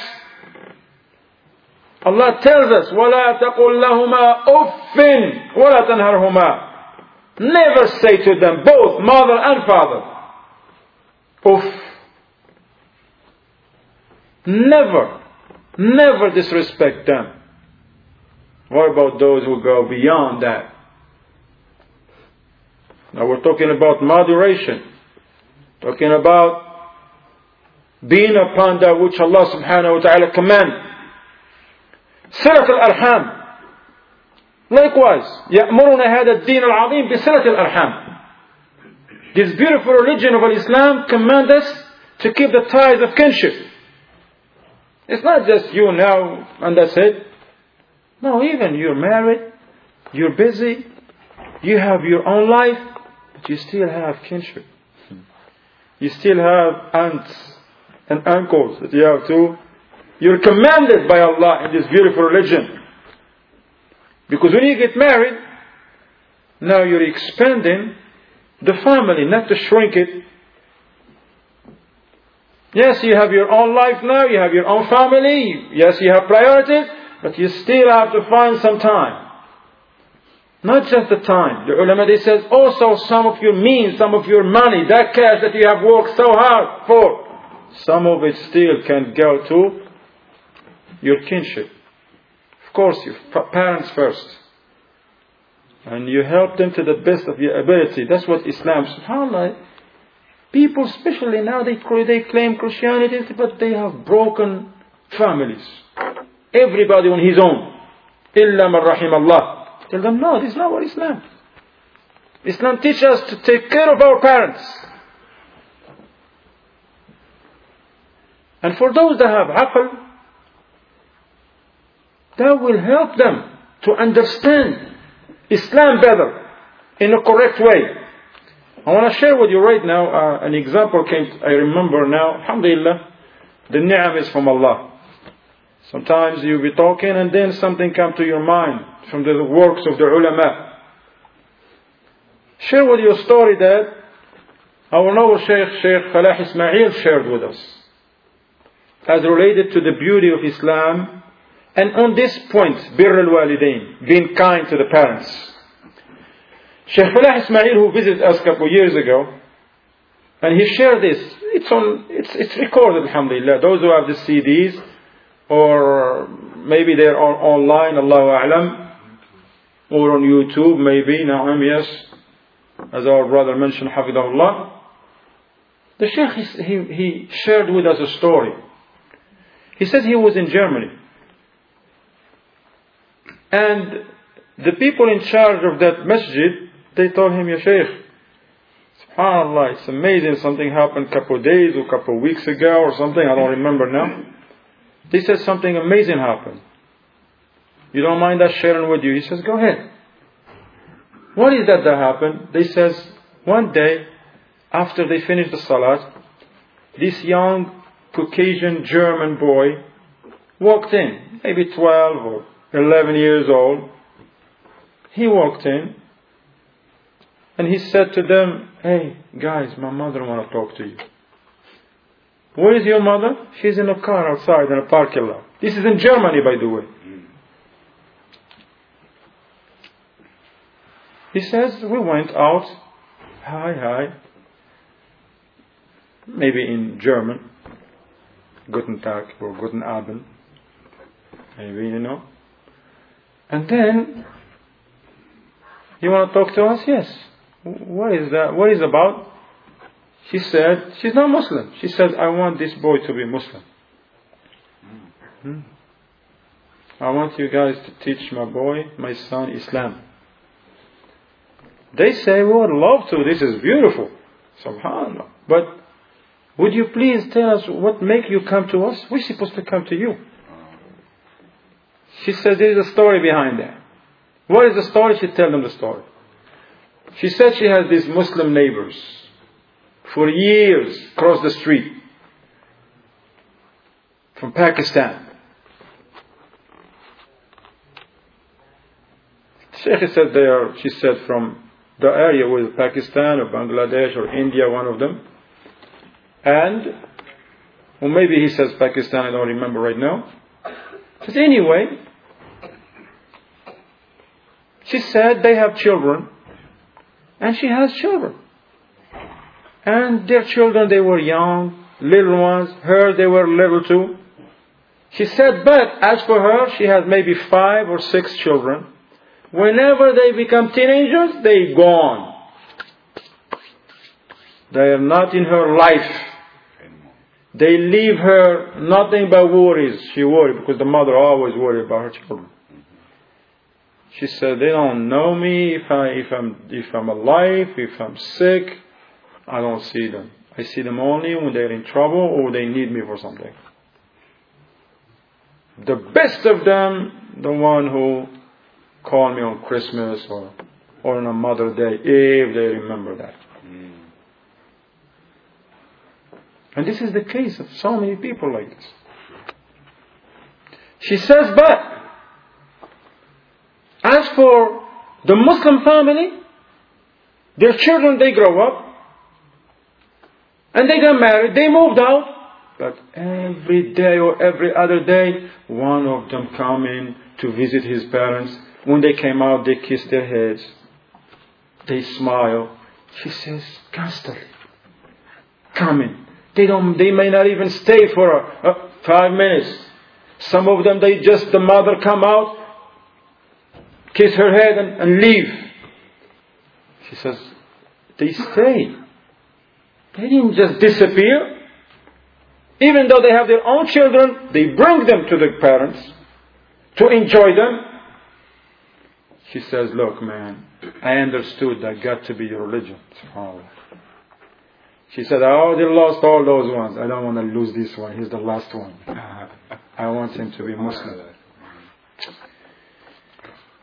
Allah tells us, وَلَا تَقُلْ لَهُمَا أُفٍّ وَلَا تَنْهَرْهُمَا. Never say to them, both mother and father, Uff. Never disrespect them. What about those who go beyond that? Now we're talking about moderation. Talking about being upon that which Allah subhanahu wa ta'ala commands. صلة الأرحام. Likewise, يأمرنا هذا الدين العظيم بصلة الأرحام. This beautiful religion of Islam commands us to keep the ties of kinship. It's not just you now and that's it. No, even you're married, you're busy, you have your own life, but you still have kinship. You still have aunts and uncles that you have to. You're commanded by Allah in this beautiful religion. Because when you get married, now you're expanding the family, not to shrink it. Yes, you have your own life now, you have your own family. Yes, you have priorities, but you still have to find some time. Not just the time. The ulama, they said also some of your means, some of your money, that cash that you have worked so hard for, some of it still can go to your kinship. Of course, your parents first. And you help them to the best of your ability. That's what Islam, subhanAllah. People, especially now, they claim Christianity, but they have broken families. Everybody on his own. Illa man rahim Allah. Tell them, no, this is not what Islam. Islam teaches us to take care of our parents. And for those that have aql, that will help them to understand Islam better, in a correct way. I want to share with you right now an example I remember now. Alhamdulillah, the ni'am is from Allah. Sometimes you'll be talking and then something comes to your mind from the works of the ulama. Share with you a story that our noble Sheikh Falah Ismail shared with us, as related to the beauty of Islam, and on this point, birr al-walidain, being kind to the parents. Sheikh Falah Ismail, who visited us a couple of years ago, and he shared this. It's recorded, alhamdulillah. Those who have the CDs, or maybe they're online, Allahu A'lam, or on YouTube, maybe, na'am, yes, as our brother mentioned, Hafidahullah. The Sheikh, he shared with us a story. He said he was in Germany, and the people in charge of that masjid, they told him, Ya Shaykh, subhanAllah, it's amazing, something happened a couple of days or a couple of weeks ago or something, I don't remember now. They said something amazing happened. You don't mind us sharing with you? He says, go ahead. What is that happened? They says, one day, after they finished the salat, this young Caucasian German boy walked in, maybe 12 or 11 years old. He walked in and he said to them, hey guys, my mother wants to talk to you. Where is your mother? She's in a car outside in a parking lot. This is in Germany, by the way. He says, we went out. Hi. Maybe in German. Guten Tag or Guten Abend. Maybe, you know. And then, you want to talk to us? Yes. What is that? What is it about? She said, she's not Muslim. She said, I want this boy to be Muslim. I want you guys to teach my son, Islam. They say, we would love to. This is beautiful. Subhanallah. But would you please tell us what make you come to us? We're supposed to come to you. She said, there is a story behind that. What is the story? She tell them the story. She said she has these Muslim neighbors. For years, across the street. From Pakistan. Sheikh said she said from the area with Pakistan or Bangladesh or India, one of them. And, or maybe he says Pakistan, I don't remember right now. But anyway, she said they have children. And she has children. And their children, they were young, little ones. Her, they were little too. She said, but as for her, she has maybe 5 or 6 children. Whenever they become teenagers, they gone. They are not in her life. They leave her nothing but worries. She worried because the mother always worried about her children. She said, they don't know me if I'm alive, if I'm sick. I don't see them. I see them only when they're in trouble or they need me for something. The best of them, the one who call me on Christmas or on a Mother's Day, if they remember that. And this is the case of so many people like this. She says, but as for the Muslim family, their children, they grow up and they got married, they moved out, but every day or every other day, one of them come in to visit his parents. When they came out, they kissed their heads. They smile. She says, constantly, come in. They may not even stay for 5 minutes. Some of them, the mother come out, kiss her head and leave. She says, they stay. They didn't just disappear. Even though they have their own children, they bring them to the parents to enjoy them. She says, look man, I understood that got to be your religion. She said, I already lost all those ones. I don't want to lose this one. He's the last one. I want him to be Muslim.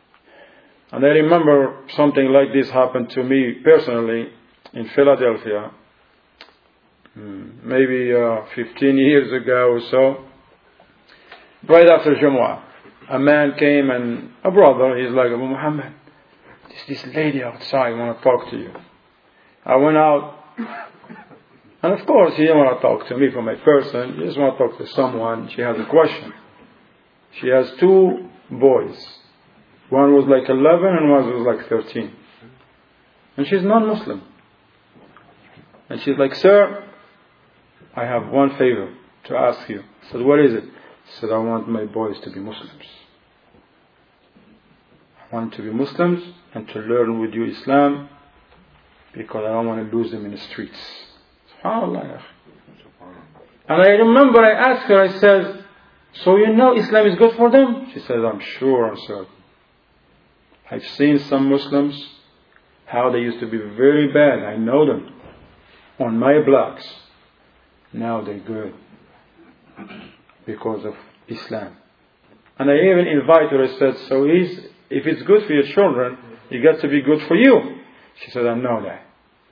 And I remember something like this happened to me personally in Philadelphia, maybe 15 years ago or so, right after Jumu'ah. A man came, and a brother, he's like, Abu Muhammad, there's this lady outside, I want to talk to you. I went out, and of course he didn't want to talk to me for my person, he just want to talk to someone. She has a question. She has 2 boys. One was like 11 and one was like 13. And she's non-Muslim. And she's like, sir, I have one favor to ask you. I said, what is it? She said, I want my boys to be Muslims. I want them to be Muslims and to learn with you Islam, because I don't want to lose them in the streets. SubhanAllah. And I remember I asked her, I said, so you know Islam is good for them? She said, I'm sure, I'm certain. I've seen some Muslims, how they used to be very bad. I know them on my blocks. Now they're good because of Islam. And I even invited her, I said, so if it's good for your children, it got to be good for you. She said, I know that.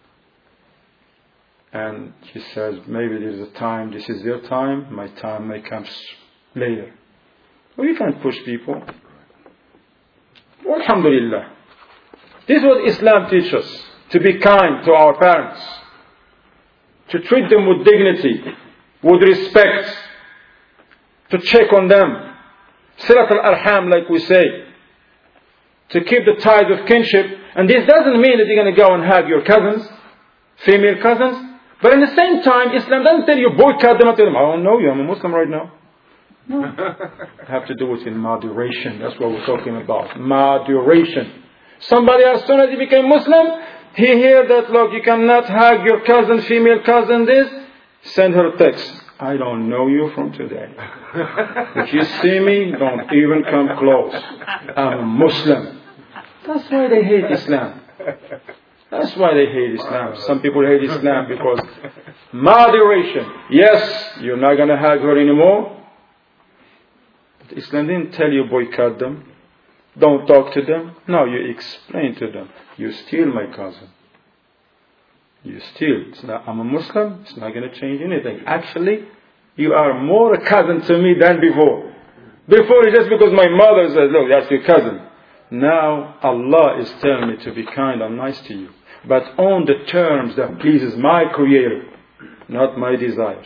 And she says, maybe there's a time, this is their time, my time may come later. Well, you can't push people. Alhamdulillah. This is what Islam teaches us. To be kind to our parents. To treat them with dignity, with respect. To check on them. Silat al-arham, like we say. To keep the ties of kinship. And this doesn't mean that you're going to go and hug your cousins, female cousins. But at the same time, Islam doesn't tell you boycott them and tell them, I don't know you, I'm a Muslim right now. No. You have to do it in moderation. That's what we're talking about. Moderation. Somebody, as soon as he became Muslim, he heard that, look, you cannot hug your cousin, female cousin, this. Send her a text. I don't know you from today. If you see me, don't even come close. I'm a Muslim. That's why they hate Islam. That's why they hate Islam. Some people hate Islam because moderation. Yes, you're not going to hug her anymore. But Islam didn't tell you boycott them. Don't talk to them. No, you explain to them. You steal my cousin. You steal. It's not, I'm a Muslim. It's not going to change anything. Actually, you are more a cousin to me than before. Before, it's just because my mother says, look, that's your cousin. Now, Allah is telling me to be kind and nice to you. But on the terms that pleases my Creator, not my desires.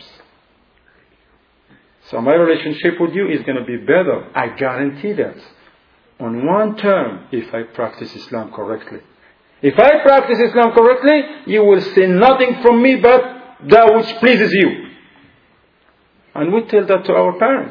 So my relationship with you is going to be better. I guarantee that. On one term, if I practice Islam correctly. If I practice Islam correctly, you will see nothing from me but that which pleases you. And we tell that to our parents.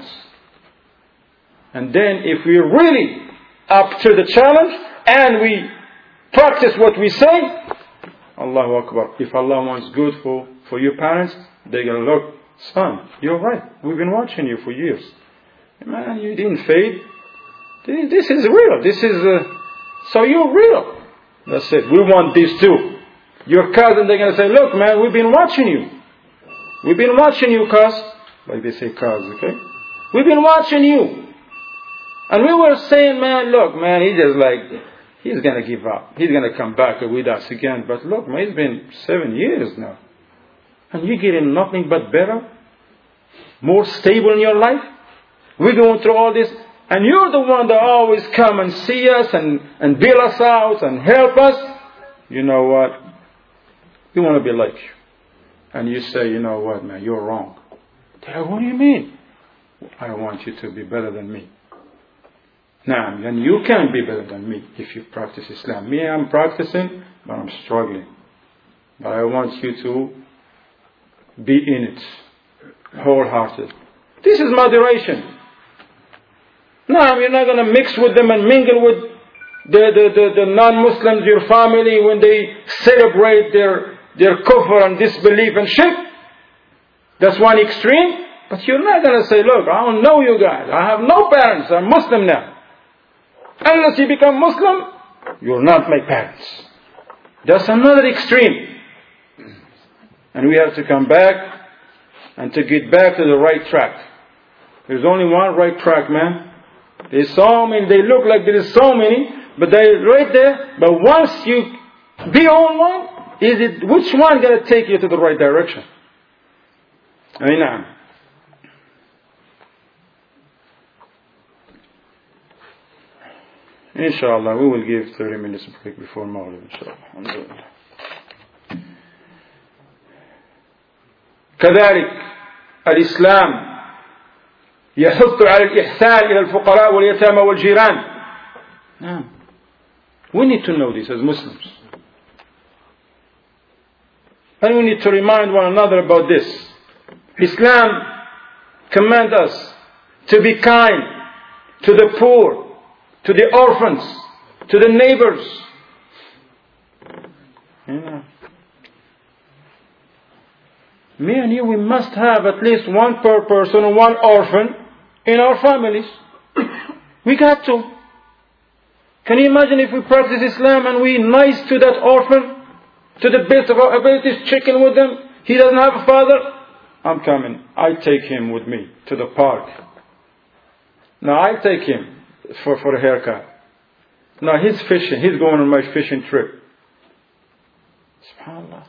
And then if we really up to the challenge and we practice what we say, Allahu Akbar. If Allah wants good for your parents, they're going to look, son, you're right. We've been watching you for years. Man, you didn't fade. This is real. This is so you're real. That's it. We want this too. Your cousin, they're going to say, look, man, we've been watching you. We've been watching you, cuz. Like they say, cuz, okay? We've been watching you. And we were saying, man, look, man, he's going to give up. He's going to come back with us again. But look, man, it's been 7 years now. And you're getting nothing but better, more stable in your life. We're going through all this. And you're the one that always come and see us and bail us out and help us. You know what? We want to be like you. And you say, you know what, man, you're wrong. What do you mean? I want you to be better than me. Now, then you can be better than me if you practice Islam. Me, I'm practicing, but I'm struggling. But I want you to be in it, wholehearted. This is moderation. No, you're not going to mix with them and mingle with the non-Muslims, your family, when they celebrate their kufr and disbelief and shirk. That's one extreme. But you're not going to say, look, I don't know you guys. I have no parents. I'm Muslim now. Unless you become Muslim, you're not my parents. That's another extreme. And we have to come back and to get back to the right track. There's only one right track, man. There's so many. They look like there is so many, but they're right there. But once you be on one, which one going to take you to the right direction? نعم. Inshallah, we will give 30 minutes break before Maghrib, inshallah. كذلك الإسلام يحث على الإحسان إلى الفقراء واليتامى والجيران. We need to know this as Muslims. And we need to remind one another about this. Islam commands us to be kind to the poor, to the orphans, to the neighbors. Me and you, we must have at least one per person or one orphan in our families. We got to. Can you imagine if we practice Islam and we nice to that orphan, to the best of our abilities, checking with them? He doesn't have a father. I'm coming. I take him with me to the park. Now I take him for a haircut. Now he's fishing. He's going on my fishing trip. SubhanAllah.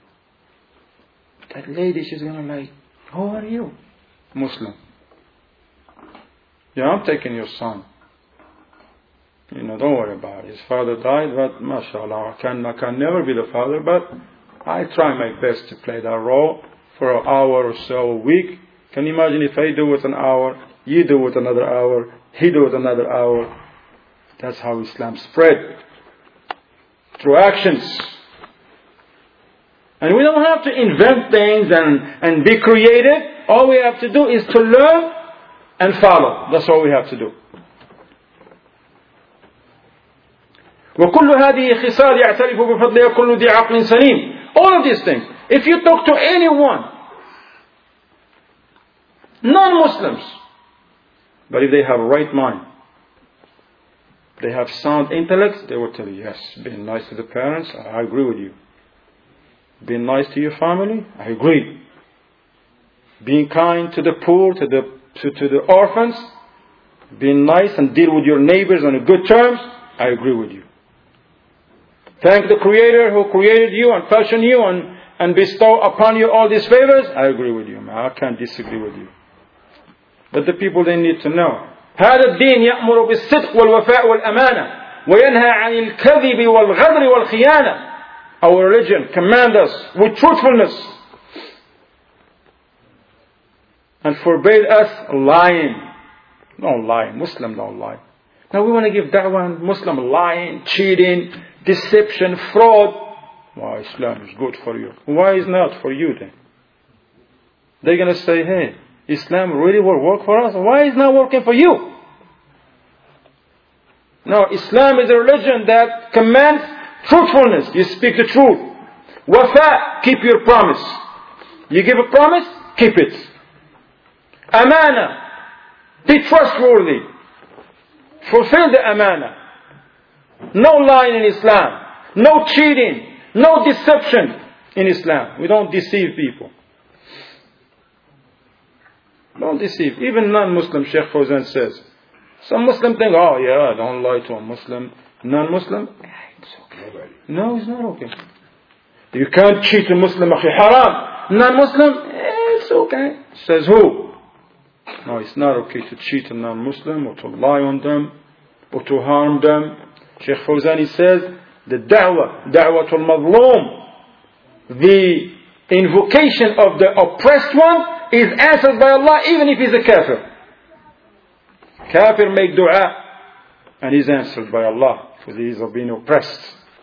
That lady, she's going to like, who are you? Muslim. Yeah, I'm taking your son. Don't worry about it. His father died, but mashallah, I can never be the father, but I try my best to play that role for an hour or so a week. Can you imagine if I do it an hour, you do it another hour, he do it another hour? That's how Islam spread. Through actions. And we don't have to invent things and be creative. All we have to do is to learn and follow. That's all we have to do. وكل هذه خصال يعترف بفضلها كل ذي عقل سليم. All of these things. If you talk to anyone, non-Muslims, but if they have right mind, they have sound intellect, they will tell you, yes, being nice to the parents, I agree with you. Being nice to your family, I agree. Being kind to the poor, to the orphans, being nice and deal with your neighbors on good terms, I agree with you. Thank the Creator who created you and fashioned you and bestow upon you all these favors, I agree with you. I can't disagree with you. But the people, they need to know. هذا الدين يأمر بالصدق والوفاء والأمانة وينهى عن الكذب والغدر والخيانة. Our religion commands us with truthfulness and forbade us lying. Don't lie. Muslim don't lie. Now we want to give da'wah Muslim lying, cheating, deception, fraud. Why Islam is good for you. Why is not for you then? They're going to say, hey, Islam really will work for us. Why is it not working for you? No, Islam is a religion that commands truthfulness. You speak the truth. Wafa, keep your promise. You give a promise, keep it. Amana, be trustworthy. Fulfill the amana. No lying in Islam. No cheating. No deception in Islam. We don't deceive people. Don't deceive. Even non-Muslim, Sheikh Fawzan says. Some Muslim think, oh yeah, don't lie to a Muslim. Non-Muslim, it's okay. No, it's not okay. You can't cheat a Muslim, haram. Non-Muslim, it's okay. Says who? No, it's not okay to cheat a non-Muslim or to lie on them or to harm them. Sheikh Fawzani says, the da'watul mazlum, the invocation of the oppressed one is answered by Allah even if he's a kafir. Kafir make dua and he's answered by Allah because he is being oppressed.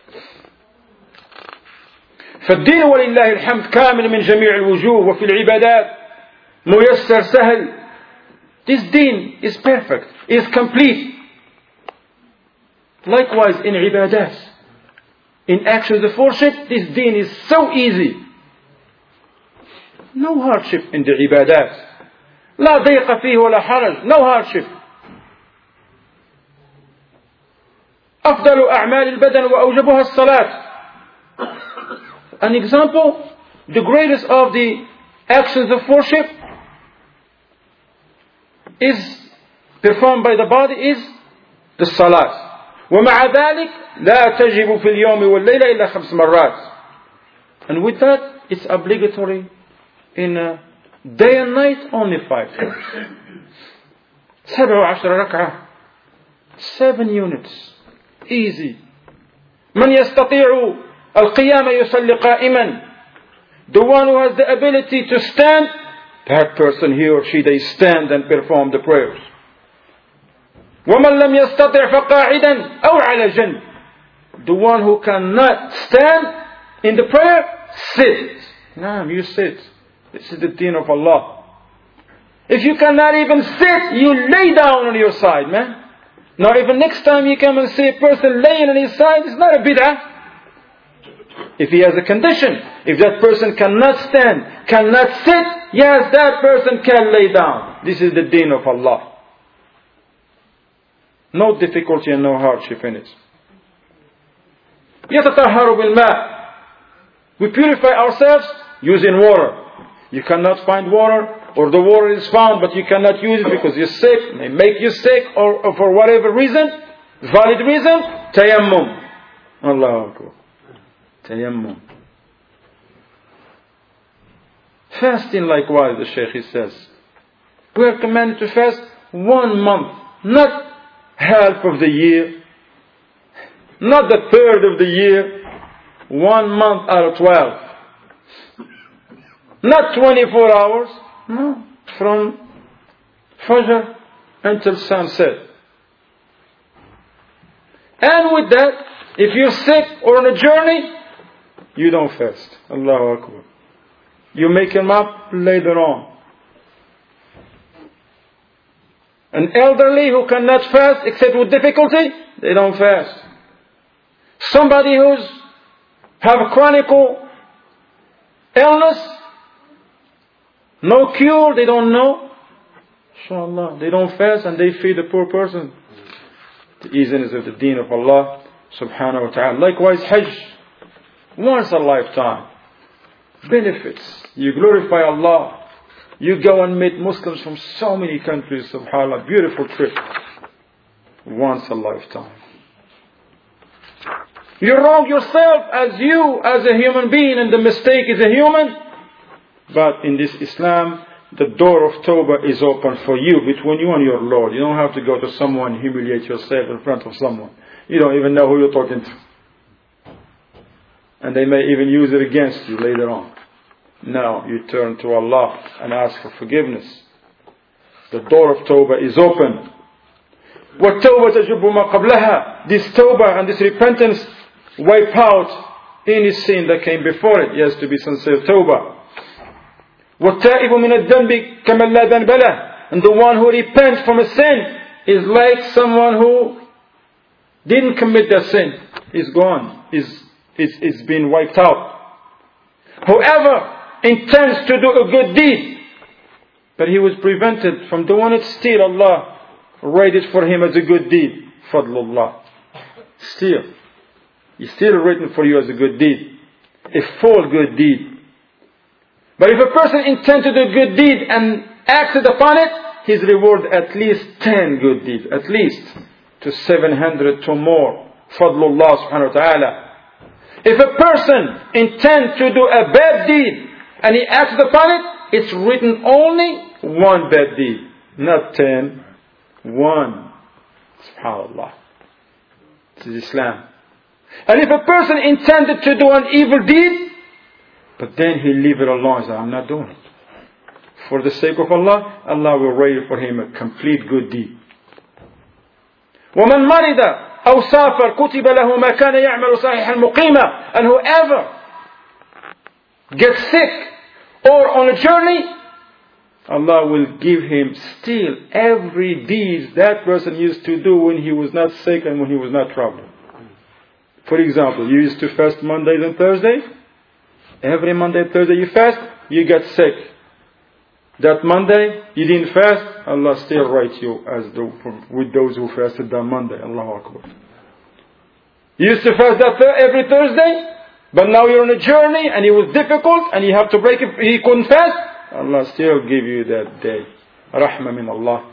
فالدين ولله الحمد كامل من جميع الوجوه وفي العبادات ميسر سهل. This deen is perfect, is complete. Likewise in ibadat, in actions of worship, this deen is so easy. No hardship in the ibadat. لا ضيق فيه ولا حرج. No hardship. أفضل أعمال البدن وأوجبها الصلاة. An example, the greatest of the actions of worship is performed by the body is the salat. ومع ذلك لا تجب في اليوم والليلة إلا 5 مرات. And with that, it's obligatory in day and night only 5 times. 17 ركعة, 7 units, easy. من يستطيع القيام يصلي قائما. The one who has the ability to stand, that person, he or she, they stand and perform the prayers. ومن لم يستطع فقاعدا أو على جنب. The one who cannot stand in the prayer, sit. No, you sit. This is the deen of Allah. If you cannot even sit, you lay down on your side, man. Now, even next time you come and see a person laying on his side, it's not a bid'ah. If he has a condition, if that person cannot stand, cannot sit, yes, that person can lay down. This is the deen of Allah. No difficulty and no hardship in it. يتطهر بالماء. We purify ourselves using water. You cannot find water, or the water is found but you cannot use it because you're sick, it may make you sick, or for whatever reason, valid reason, tayammum. Allahu Akbar. Tayammum. Fasting likewise, the Shaykh says. We are commanded to fast 1 month, not half of the year, not the third of the year, 1 month out of 12. Not 24 hours, no, from Fajr until sunset. And with that, if you're sick or on a journey, you don't fast. Allahu Akbar. You make them up later on. An elderly who cannot fast except with difficulty, they don't fast. Somebody who's have a chronic illness, no cure, they don't know. Inshallah, they don't fast and they feed the poor person. The easiness of the deen of Allah subhanahu wa ta'ala. Likewise, Hajj. Once a lifetime. Benefits. You glorify Allah. You go and meet Muslims from so many countries, subhanAllah. Beautiful trip. Once a lifetime. You wrong yourself as a human being, and the mistake is a human. But in this Islam, the door of Tawbah is open for you, between you and your Lord. You don't have to go to someone, humiliate yourself in front of someone. You don't even know who you're talking to. And they may even use it against you later on. Now you turn to Allah and ask for forgiveness. The door of Tawbah is open. وَالتَّوْبَةَ تَجُبُّ مَا قَبْلَهَا. This Tawbah and this repentance wipe out any sin that came before it. It has to be sincere Tawbah. وَالتَّائِبُ مِنَ الذَّنْبِ كَمَنْ لَا ذَنْبَ لَهُ. And the one who repents from a sin is like someone who didn't commit that sin. Is gone. It's been wiped out. Whoever intends to do a good deed, but he was prevented from doing it, still Allah rated for him as a good deed. Fadlullah. Still. It's still written for you as a good deed. A full good deed. But if a person intends to do a good deed and acts upon it, his reward at least 10 good deeds. At least to 700 to more. Fadlullah subhanahu wa ta'ala. If a person intends to do a bad deed and he acts upon it, it's written only 1 bad deed. Not 10. 1. SubhanAllah. This is Islam. And if a person intended to do an evil deed, but then he leave it alone, he says, I'm not doing it. For the sake of Allah, Allah will rate for him a complete good deed. وَمَنْ مَرِضَ أَوْ سَافَرْ كُتِبَ لَهُ مَا كَانَ يَعْمَلُ صَحِيحًا مُقِيمًا. And whoever gets sick or on a journey, Allah will give him still every deed that person used to do when he was not sick and when he was not traveling. For example, you used to fast Mondays and Thursdays. Every Monday and Thursday you fast, you get sick. That Monday you didn't fast, Allah still writes you as with those who fasted that Monday. Allahu Akbar. You used to fast that every Thursday, but now you're on a journey and it was difficult and you have to break it. He couldn't fast. Allah still give you that day. Rahmah min Allah.